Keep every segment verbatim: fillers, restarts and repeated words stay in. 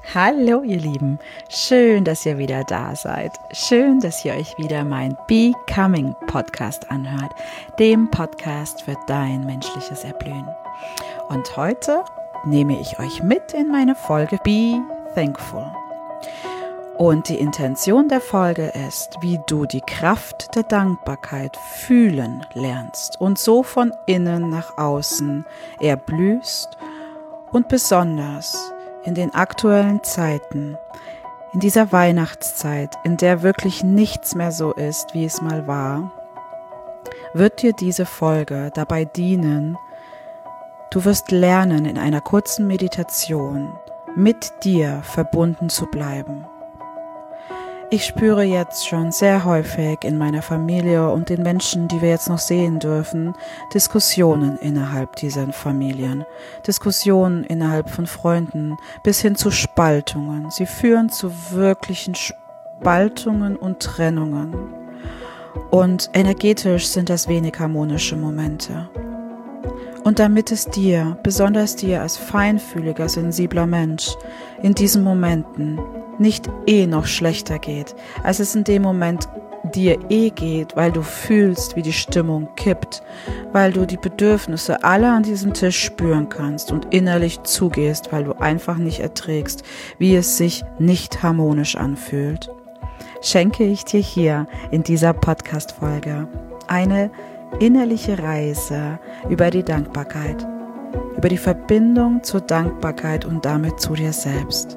Hallo ihr Lieben, schön, dass ihr wieder da seid. Schön, dass ihr euch wieder mein Becoming Podcast anhört, dem Podcast für dein menschliches Erblühen. Und heute nehme ich euch mit in meine Folge Be Thankful. Und die Intention der Folge ist, wie du die Kraft der Dankbarkeit fühlen lernst und so von innen nach außen erblühst und besonders in den aktuellen Zeiten, in dieser Weihnachtszeit, in der wirklich nichts mehr so ist, wie es mal war, wird dir diese Folge dabei dienen, du wirst lernen, in einer kurzen Meditation mit dir verbunden zu bleiben. Ich spüre jetzt schon sehr häufig in meiner Familie und den Menschen, die wir jetzt noch sehen dürfen, Diskussionen innerhalb dieser Familien, Diskussionen innerhalb von Freunden bis hin zu Spaltungen. Sie führen zu wirklichen Spaltungen und Trennungen. Und energetisch sind das wenig harmonische Momente. Und damit es dir, besonders dir als feinfühliger, sensibler Mensch, in diesen Momenten nicht eh noch schlechter geht, als es in dem Moment dir eh geht, weil du fühlst, wie die Stimmung kippt, weil du die Bedürfnisse alle an diesem Tisch spüren kannst und innerlich zugehst, weil du einfach nicht erträgst, wie es sich nicht harmonisch anfühlt, schenke ich dir hier in dieser Podcast-Folge eine innerliche Reise über die Dankbarkeit, über die Verbindung zur Dankbarkeit und damit zu dir selbst.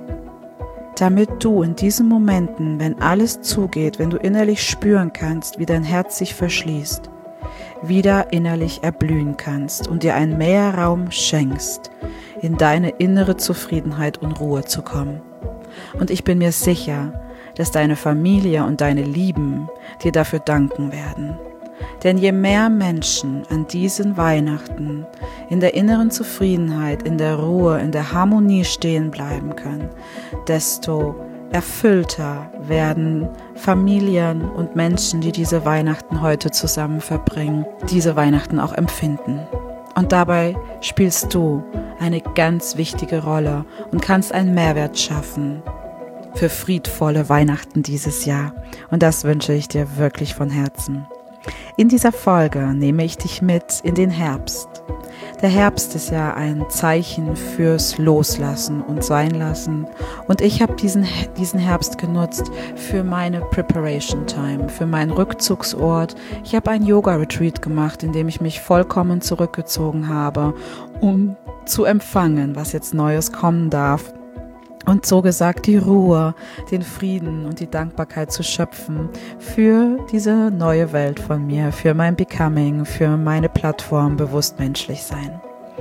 Damit du in diesen Momenten, wenn alles zugeht, wenn du innerlich spüren kannst, wie dein Herz sich verschließt, wieder innerlich erblühen kannst und dir einen Mehrraum schenkst, in deine innere Zufriedenheit und Ruhe zu kommen. Und ich bin mir sicher, dass deine Familie und deine Lieben dir dafür danken werden. Denn je mehr Menschen an diesen Weihnachten in der inneren Zufriedenheit, in der Ruhe, in der Harmonie stehen bleiben können, desto erfüllter werden Familien und Menschen, die diese Weihnachten heute zusammen verbringen, diese Weihnachten auch empfinden. Und dabei spielst du eine ganz wichtige Rolle und kannst einen Mehrwert schaffen für friedvolle Weihnachten dieses Jahr. Und das wünsche ich dir wirklich von Herzen. In dieser Folge nehme ich dich mit in den Herbst. Der Herbst ist ja ein Zeichen fürs Loslassen und Seinlassen. Und ich habe diesen, diesen Herbst genutzt für meine Preparation Time, für meinen Rückzugsort. Ich habe einen Yoga-Retreat gemacht, in dem ich mich vollkommen zurückgezogen habe, um zu empfangen, was jetzt Neues kommen darf. Und so gesagt, die Ruhe, den Frieden und die Dankbarkeit zu schöpfen für diese neue Welt von mir, für mein Becoming, für meine Plattform bewusst menschlich sein.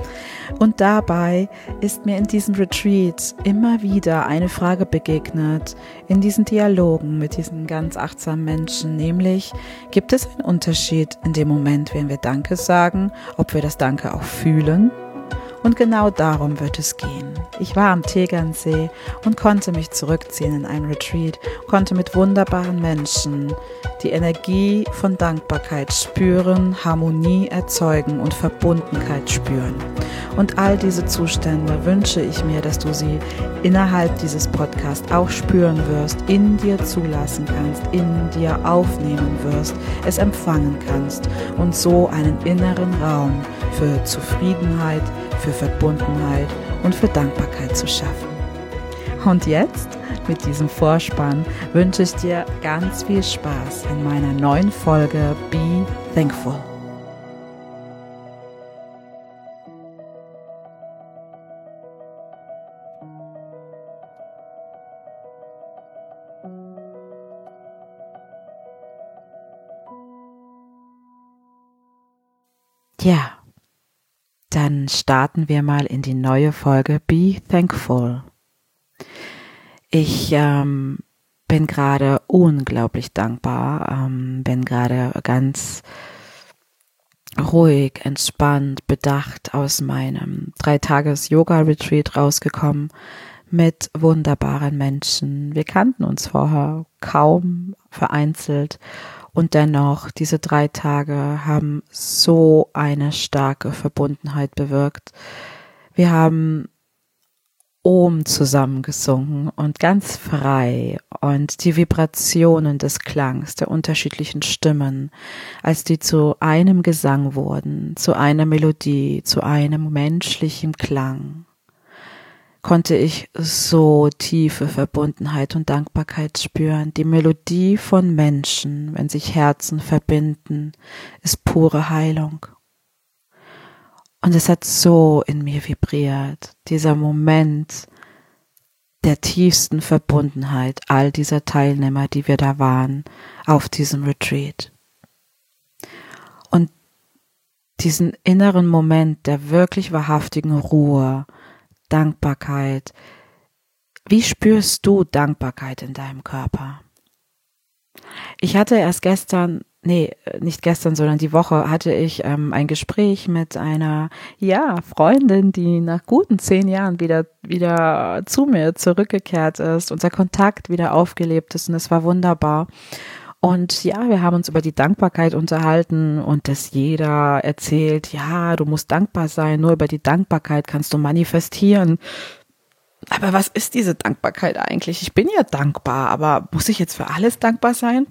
Und dabei ist mir in diesem Retreat immer wieder eine Frage begegnet, in diesen Dialogen mit diesen ganz achtsamen Menschen, nämlich, gibt es einen Unterschied in dem Moment, wenn wir Danke sagen, ob wir das Danke auch fühlen? Und genau darum wird es gehen. Ich war am Tegernsee und konnte mich zurückziehen in ein Retreat, konnte mit wunderbaren Menschen die Energie von Dankbarkeit spüren, Harmonie erzeugen und Verbundenheit spüren. Und all diese Zustände wünsche ich mir, dass du sie innerhalb dieses Podcasts auch spüren wirst, in dir zulassen kannst, in dir aufnehmen wirst, es empfangen kannst und so einen inneren Raum für Zufriedenheit, für Verbundenheit und für Dankbarkeit zu schaffen. Und jetzt, mit diesem Vorspann, wünsche ich dir ganz viel Spaß in meiner neuen Folge Be Thankful. Ja. Dann starten wir mal in die neue Folge Be Thankful. Ich ähm, bin gerade unglaublich dankbar, ähm, bin gerade ganz ruhig, entspannt, bedacht aus meinem Drei-Tages-Yoga-Retreat rausgekommen mit wunderbaren Menschen. Wir kannten uns vorher kaum, vereinzelt. Und dennoch, diese drei Tage haben so eine starke Verbundenheit bewirkt. Wir haben Om zusammengesungen und ganz frei und die Vibrationen des Klangs der unterschiedlichen Stimmen, als die zu einem Gesang wurden, zu einer Melodie, zu einem menschlichen Klang, konnte ich so tiefe Verbundenheit und Dankbarkeit spüren. Die Melodie von Menschen, wenn sich Herzen verbinden, ist pure Heilung. Und es hat so in mir vibriert, dieser Moment der tiefsten Verbundenheit all dieser Teilnehmer, die wir da waren, auf diesem Retreat. Und diesen inneren Moment der wirklich wahrhaftigen Ruhe, Dankbarkeit. Wie spürst du Dankbarkeit in deinem Körper? Ich hatte erst gestern, nee, nicht gestern, sondern die Woche hatte ich ähm, ein Gespräch mit einer, ja, Freundin, die nach guten zehn Jahren wieder, wieder zu mir zurückgekehrt ist, unser Kontakt wieder aufgelebt ist und es war wunderbar. Und ja, wir haben uns über die Dankbarkeit unterhalten und dass jeder erzählt, ja, du musst dankbar sein, nur über die Dankbarkeit kannst du manifestieren. Aber was ist diese Dankbarkeit eigentlich? Ich bin ja dankbar, aber muss ich jetzt für alles dankbar sein?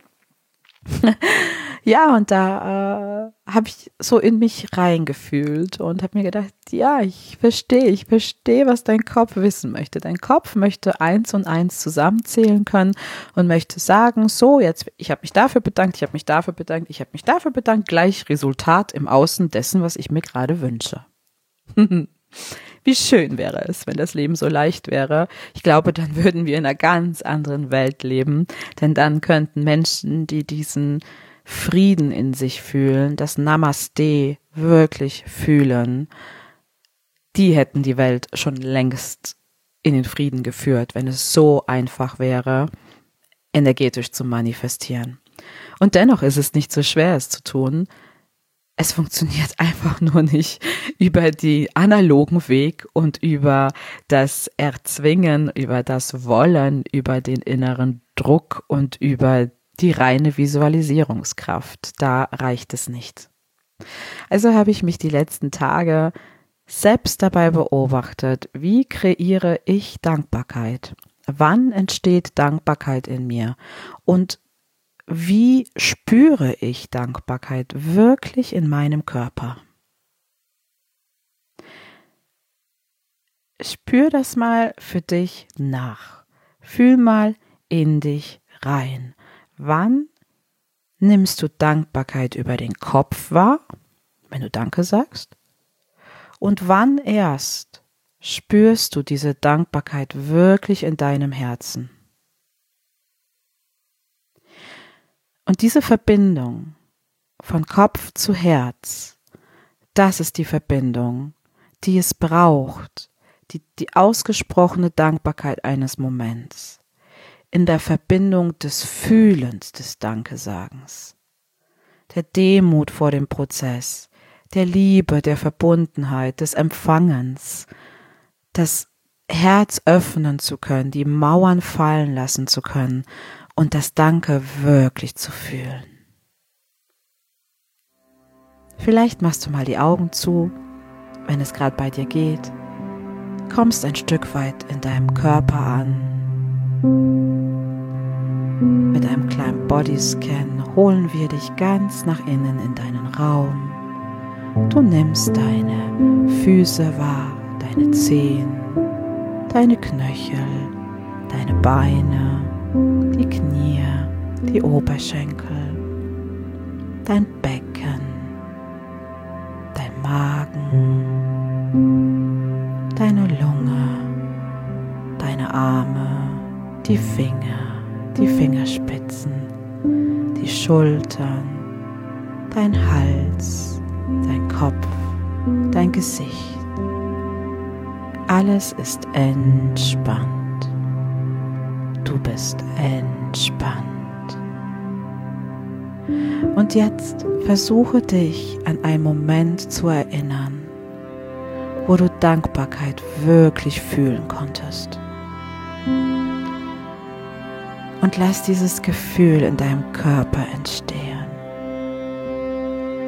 Ja, und da äh, habe ich so in mich reingefühlt und habe mir gedacht, ja, ich verstehe, ich verstehe, was dein Kopf wissen möchte. Dein Kopf möchte eins und eins zusammenzählen können und möchte sagen, so, jetzt, ich habe mich dafür bedankt, ich habe mich dafür bedankt, ich habe mich dafür bedankt, gleich Resultat im Außen dessen, was ich mir gerade wünsche. Wie schön wäre es, wenn das Leben so leicht wäre. Ich glaube, dann würden wir in einer ganz anderen Welt leben, denn dann könnten Menschen, die diesen Frieden in sich fühlen, das Namaste wirklich fühlen, die hätten die Welt schon längst in den Frieden geführt, wenn es so einfach wäre, energetisch zu manifestieren. Und dennoch ist es nicht so schwer, es zu tun. Es funktioniert einfach nur nicht über die analogen Weg und über das Erzwingen, über das Wollen, über den inneren Druck und über die reine Visualisierungskraft. Da reicht es nicht. Also habe ich mich die letzten Tage selbst dabei beobachtet, wie kreiere ich Dankbarkeit? Wann entsteht Dankbarkeit in mir? Und wie spüre ich Dankbarkeit wirklich in meinem Körper? Spür das mal für dich nach. Fühl mal in dich rein. Wann nimmst du Dankbarkeit über den Kopf wahr, wenn du Danke sagst? Und wann erst spürst du diese Dankbarkeit wirklich in deinem Herzen? Und diese Verbindung von Kopf zu Herz, das ist die Verbindung, die es braucht, die, die ausgesprochene Dankbarkeit eines Moments, in der Verbindung des Fühlens, des Dankesagens, der Demut vor dem Prozess, der Liebe, der Verbundenheit, des Empfangens, das Herz öffnen zu können, die Mauern fallen lassen zu können und das Danke wirklich zu fühlen. Vielleicht machst du mal die Augen zu, wenn es gerade bei dir geht, kommst ein Stück weit in deinem Körper an. Mit einem kleinen Bodyscan holen wir dich ganz nach innen in deinen Raum. Du nimmst deine Füße wahr, deine Zehen, deine Knöchel, deine Beine, die Knie, die Oberschenkel, dein Becken, dein Magen, deine Lunge, deine Arme, die Finger, die Fingerspitzen, die Schultern, dein Hals, dein Kopf, dein Gesicht. Alles ist entspannt. Du bist entspannt. Und jetzt versuche dich an einen Moment zu erinnern, wo du Dankbarkeit wirklich fühlen konntest. Und lass dieses Gefühl in deinem Körper entstehen.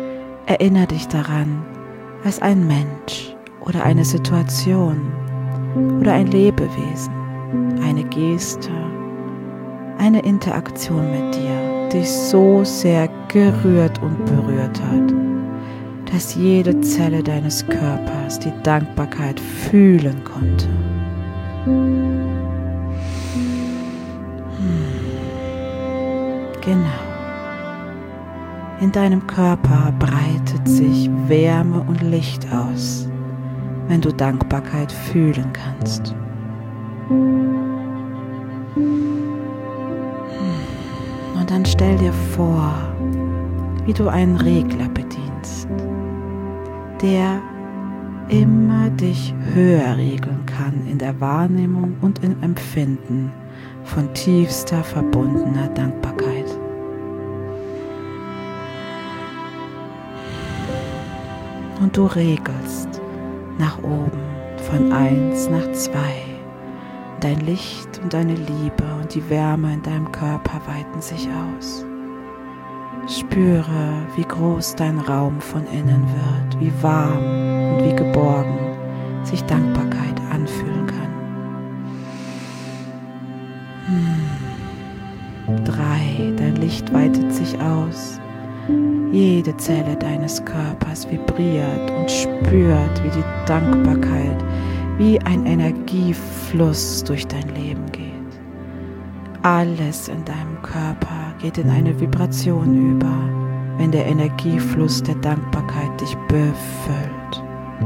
Erinnere dich daran, als ein Mensch oder eine Situation oder ein Lebewesen, eine Geste, eine Interaktion mit dir dich so sehr gerührt und berührt hat, dass jede Zelle deines Körpers die Dankbarkeit fühlen konnte. Genau. In deinem Körper breitet sich Wärme und Licht aus, wenn du Dankbarkeit fühlen kannst. Und dann stell dir vor, wie du einen Regler bedienst, der immer dich höher regeln kann in der Wahrnehmung und im Empfinden von tiefster verbundener Dankbarkeit. Und du regelst nach oben von eins nach zwei. Dein Licht und deine Liebe und die Wärme in deinem Körper weiten sich aus. Spüre, wie groß dein Raum von innen wird, wie warm und wie geborgen sich Dankbarkeit anfühlen kann. Hm. Drei, dein Licht weitet sich aus. Jede Zelle deines Körpers vibriert und spürt, wie die Dankbarkeit wie ein Energiefluss durch dein Leben geht. Alles in deinem Körper geht in eine Vibration über, wenn der Energiefluss der Dankbarkeit dich befüllt.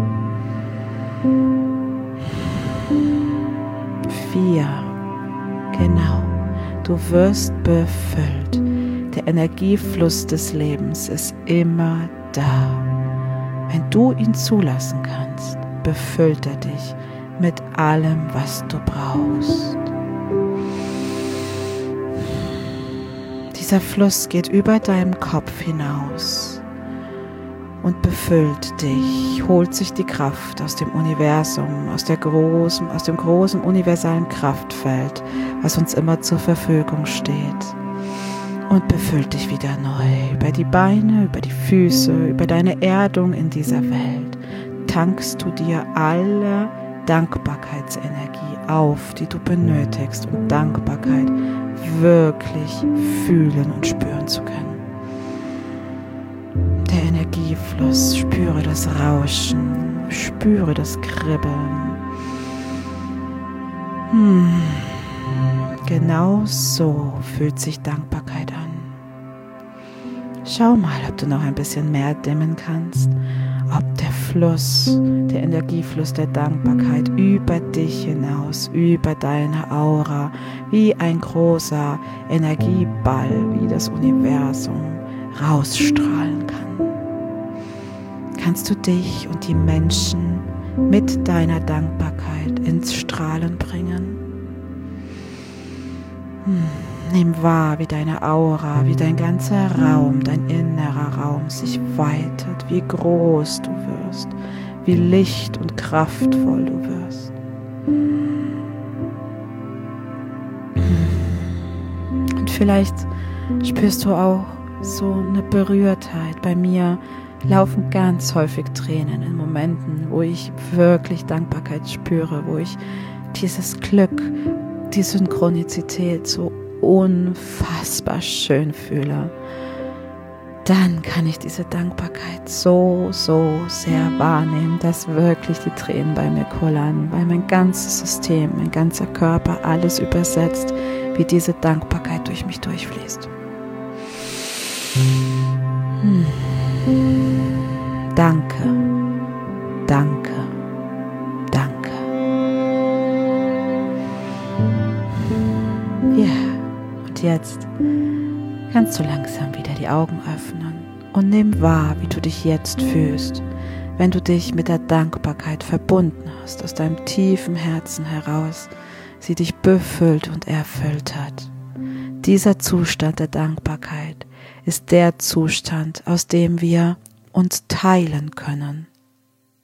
Vier. Genau, du wirst befüllt. Der Energiefluss des Lebens ist immer da. Wenn du ihn zulassen kannst, befüllt er dich mit allem, was du brauchst. Dieser Fluss geht über deinen Kopf hinaus und befüllt dich, holt sich die Kraft aus dem Universum, aus der großen, aus dem großen universalen Kraftfeld, was uns immer zur Verfügung steht, und befüllt dich wieder neu. Über die Beine, über die Füße, über deine Erdung in dieser Welt tankst du dir alle Dankbarkeitsenergie auf, die du benötigst, um Dankbarkeit wirklich fühlen und spüren zu können. Der Energiefluss, spüre das Rauschen, spüre das Kribbeln. Hm. Genau so fühlt sich Dankbarkeit an. Schau mal, ob du noch ein bisschen mehr dimmen kannst, ob der Fluss, der Energiefluss der Dankbarkeit über dich hinaus, über deine Aura, wie ein großer Energieball, wie das Universum, rausstrahlen kann. Kannst du dich und die Menschen mit deiner Dankbarkeit ins Strahlen bringen? Hm. Nimm wahr, wie deine Aura, wie dein ganzer Raum, dein innerer Raum sich weitet, wie groß du wirst, wie licht und kraftvoll du wirst. Und vielleicht spürst du auch so eine Berührtheit. Bei mir laufen ganz häufig Tränen in Momenten, wo ich wirklich Dankbarkeit spüre, wo ich dieses Glück, die Synchronizität so unfassbar schön fühle. Dann kann ich diese Dankbarkeit so, so sehr wahrnehmen, dass wirklich die Tränen bei mir kullern, weil mein ganzes System, mein ganzer Körper alles übersetzt, wie diese Dankbarkeit durch mich durchfließt. Hm. Danke, danke, danke. Ja. Jetzt kannst du langsam wieder die Augen öffnen und nimm wahr, wie du dich jetzt fühlst, wenn du dich mit der Dankbarkeit verbunden hast, aus deinem tiefen Herzen heraus, sie dich befüllt und erfüllt hat. Dieser Zustand der Dankbarkeit ist der Zustand, aus dem wir uns teilen können.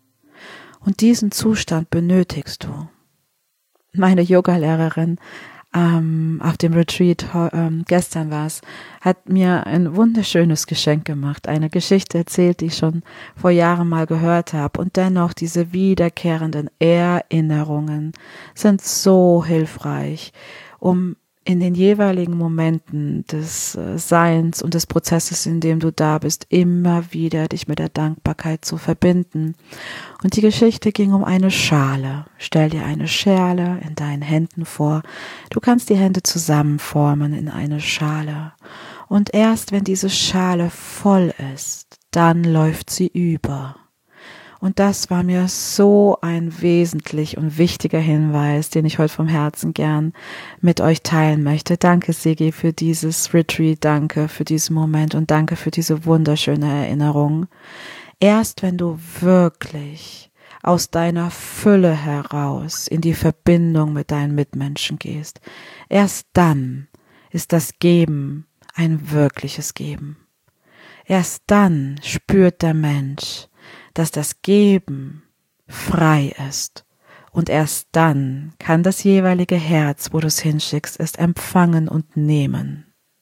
Und diesen Zustand benötigst du. Meine Yogalehrerin ähm, auf dem Retreat, ähm, gestern war es, hat mir ein wunderschönes Geschenk gemacht, eine Geschichte erzählt, die ich schon vor Jahren mal gehört habe, und dennoch diese wiederkehrenden Erinnerungen sind so hilfreich, um in den jeweiligen Momenten des äh, Seins und des Prozesses, in dem du da bist, immer wieder dich mit der Dankbarkeit zu verbinden. Und die Geschichte ging um eine Schale. Stell dir eine Schale in deinen Händen vor. Du kannst die Hände zusammenformen in eine Schale. Und erst wenn diese Schale voll ist, dann läuft sie über. Und das war mir so ein wesentlich und wichtiger Hinweis, den ich heute vom Herzen gern mit euch teilen möchte. Danke, Sigi, für dieses Retreat, danke für diesen Moment und danke für diese wunderschöne Erinnerung. Erst wenn du wirklich aus deiner Fülle heraus in die Verbindung mit deinen Mitmenschen gehst, erst dann ist das Geben ein wirkliches Geben. Erst dann spürt der Mensch, dass das Geben frei ist. Und erst dann kann das jeweilige Herz, wo du es hinschickst, es empfangen und nehmen.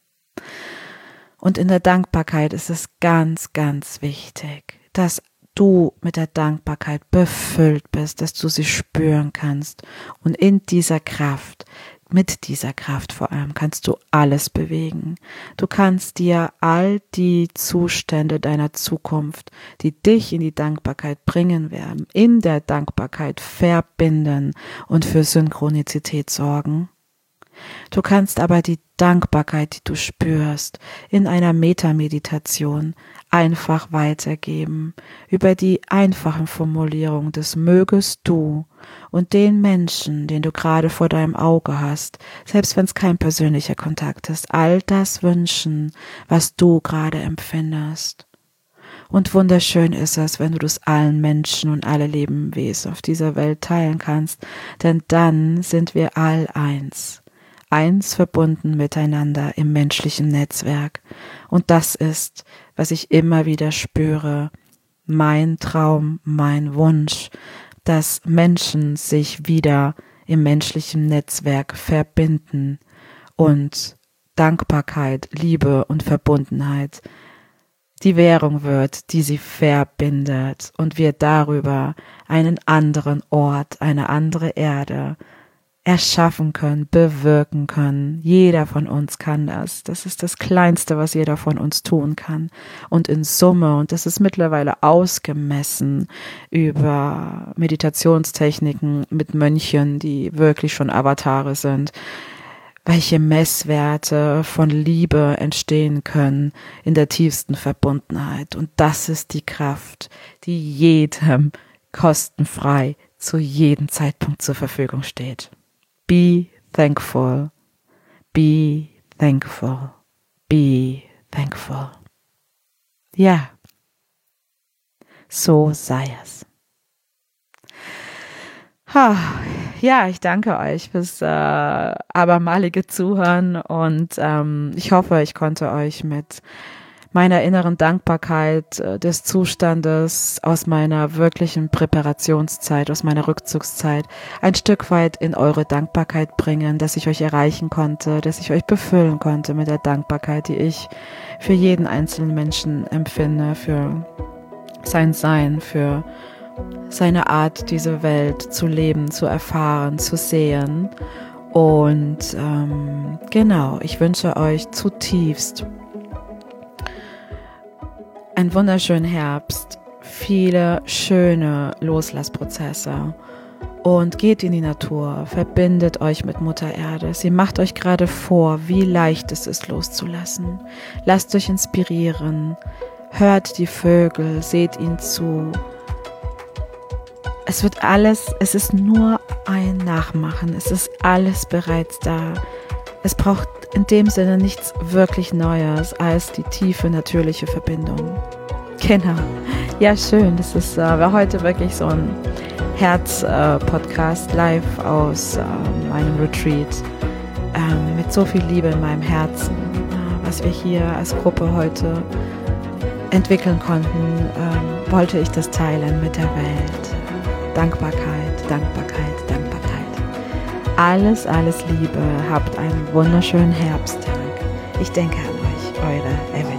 Und in der Dankbarkeit ist es ganz, ganz wichtig, dass du mit der Dankbarkeit befüllt bist, dass du sie spüren kannst. Und in dieser Kraft, mit dieser Kraft vor allem, kannst du alles bewegen. Du kannst dir all die Zustände deiner Zukunft, die dich in die Dankbarkeit bringen werden, in der Dankbarkeit verbinden und für Synchronizität sorgen. Du kannst aber die Dankbarkeit, die du spürst, in einer Metameditation einfach weitergeben, über die einfachen Formulierungen des Mögest du und den Menschen, den du gerade vor deinem Auge hast, selbst wenn es kein persönlicher Kontakt ist, all das wünschen, was du gerade empfindest. Und wunderschön ist es, wenn du das allen Menschen und alle Lebewesen auf dieser Welt teilen kannst, denn dann sind wir all eins. Eins verbunden miteinander im menschlichen Netzwerk. Und das ist, was ich immer wieder spüre, mein Traum, mein Wunsch, dass Menschen sich wieder im menschlichen Netzwerk verbinden und Dankbarkeit, Liebe und Verbundenheit die Währung wird, die sie verbindet und wir darüber einen anderen Ort, eine andere Erde erschaffen können, bewirken können. Jeder von uns kann das. Das ist das Kleinste, was jeder von uns tun kann. Und in Summe, und das ist mittlerweile ausgemessen über Meditationstechniken mit Mönchen, die wirklich schon Avatare sind, welche Messwerte von Liebe entstehen können in der tiefsten Verbundenheit. Und das ist die Kraft, die jedem kostenfrei zu jedem Zeitpunkt zur Verfügung steht. Be thankful, be thankful, be thankful. Ja, so sei es. Ha, ja, ich danke euch fürs äh, abermalige Zuhören und ähm, ich hoffe, ich konnte euch mit meiner inneren Dankbarkeit äh, des Zustandes aus meiner wirklichen Präparationszeit, aus meiner Rückzugszeit ein Stück weit in eure Dankbarkeit bringen, dass ich euch erreichen konnte, dass ich euch befüllen konnte mit der Dankbarkeit, die ich für jeden einzelnen Menschen empfinde, für sein Sein, für seine Art, diese Welt zu leben, zu erfahren, zu sehen. Und ähm, genau, ich wünsche euch zutiefst einen wunderschönen Herbst, viele schöne Loslassprozesse und geht in die Natur, verbindet euch mit Mutter Erde. Sie macht euch gerade vor, wie leicht es ist, loszulassen. Lasst euch inspirieren, hört die Vögel, seht ihnen zu. Es wird alles, es ist nur ein Nachmachen, es ist alles bereits da. Es braucht in dem Sinne nichts wirklich Neues als die tiefe, natürliche Verbindung. Genau. Ja, schön. Das ist, äh, war heute wirklich so ein Herz-Podcast äh, live aus äh, meinem Retreat. Äh, mit so viel Liebe in meinem Herzen, äh, was wir hier als Gruppe heute entwickeln konnten, äh, wollte ich das teilen mit der Welt. Dankbarkeit, Dankbarkeit, Dankbarkeit. Alles, alles Liebe. Habt einen wunderschönen Herbsttag. Ich denke an euch, eure Evelyn.